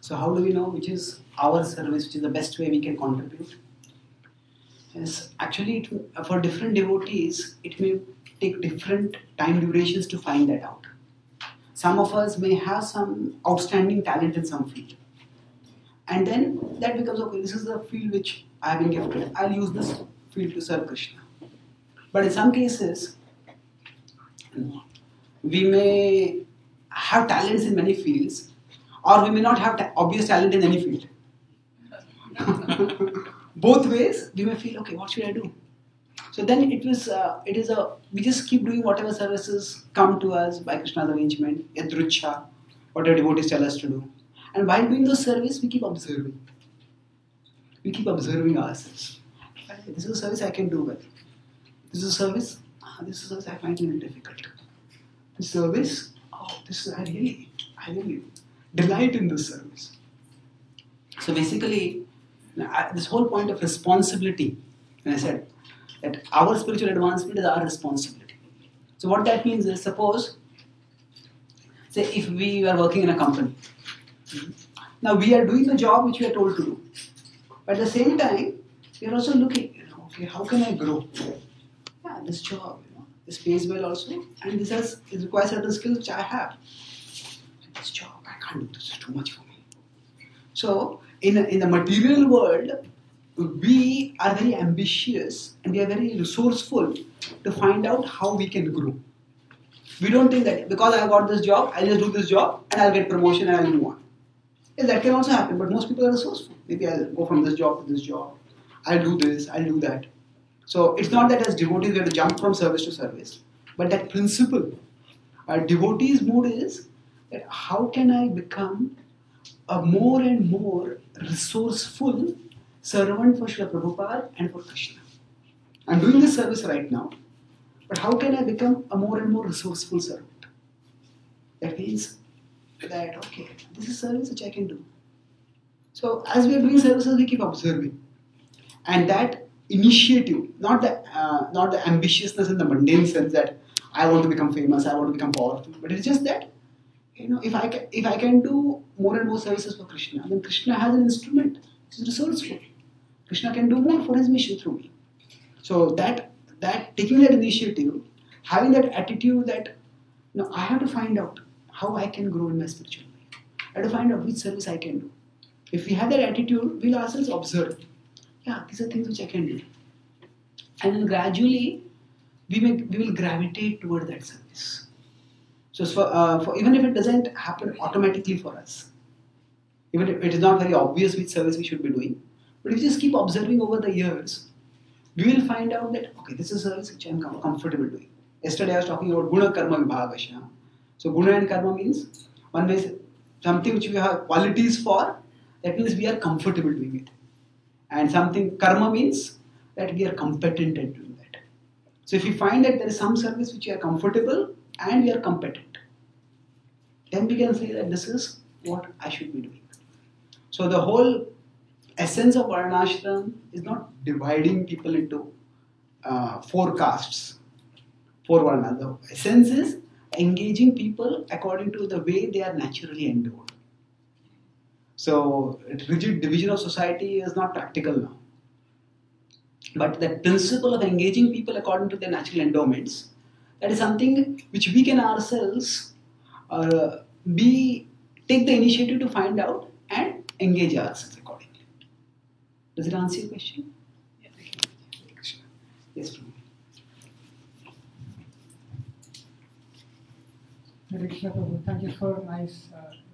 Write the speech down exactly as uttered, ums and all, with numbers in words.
So how do we know which is our service, which is the best way we can contribute? Yes, actually, it, for different devotees, it may take different time durations to find that out. Some of us may have some outstanding talent in some field. And then that becomes, okay, this is the field which I have been gifted. I'll use this field to serve Krishna. But in some cases, we may have talents in many fields, or we may not have ta- obvious talent in any field. Both ways, we may feel, okay, what should I do? So then it was, uh, it is a, we just keep doing whatever services come to us by Krishna's arrangement, yadrucha, whatever devotees tell us to do. And while doing those service, we keep observing. We keep observing ourselves. This is a service I can do well. This is a service, ah, this is a service I find a little difficult. This service, oh, this is, I really, I really delight in this service. So basically, this whole point of responsibility, and I said that our spiritual advancement is our responsibility. So what that means is, suppose, say if we are working in a company, now we are doing the job which we are told to do. But at the same time, we are also looking, you know, okay, how can I grow? Yeah, this job, you know, this pays well also, and this has it requires certain skills which I have. This job, I can't do this; it's too much for me. So, in in the material world, we are very ambitious and we are very resourceful to find out how we can grow. We don't think that because I got this job, I'll just do this job and I'll get promotion and I'll move on. Yes, that can also happen, but most people are resourceful. Maybe I'll go from this job to this job. I'll do this, I'll do that. So it's not that as devotees we have to jump from service to service, but that principle. Our devotee's mood is that how can I become a more and more resourceful servant for Srila Prabhupada and for Krishna. I'm doing this service right now, but how can I become a more and more resourceful servant? That means that, okay, this is service which I can do. So as we are doing services, we keep observing. And that initiative, not the, uh, not the ambitiousness in the mundane sense that I want to become famous, I want to become powerful, but it's just that, you know, if I can, if I can do more and more services for Krishna, then Krishna has an instrument, which is resourceful. Krishna can do more for his mission through me. So that that taking that initiative, having that attitude that, you know, I have to find out how I can grow in my spiritual life. I have to find out which service I can do. If we have that attitude, we'll ourselves observe. Yeah, these are things which I can do. And then gradually, we may, we will gravitate toward that service. So for, uh, for even if it doesn't happen automatically for us, even if it is not very obvious which service we should be doing, but if we just keep observing over the years, we will find out that, okay, this is a service which I am comfortable doing. Yesterday I was talking about Guna Karma Vibhagasha. So Guna and Karma means, one way something which we have qualities for, that means we are comfortable doing it. And something, Karma means that we are competent at doing that. So if we find that there is some service which we are comfortable and we are competent, then we can say that this is what I should be doing. So the whole essence of Varnashram is not dividing people into uh, four castes, four Varna. The essence is engaging people according to the way they are naturally endowed. So rigid division of society is not practical now. But the principle of engaging people according to their natural endowments, that is something which we can ourselves uh, be take the initiative to find out and engage ourselves accordingly. Does it answer your question? Yeah. Yes, Prabhu. Hare Krishna, Prabhu. Thank you for nice uh,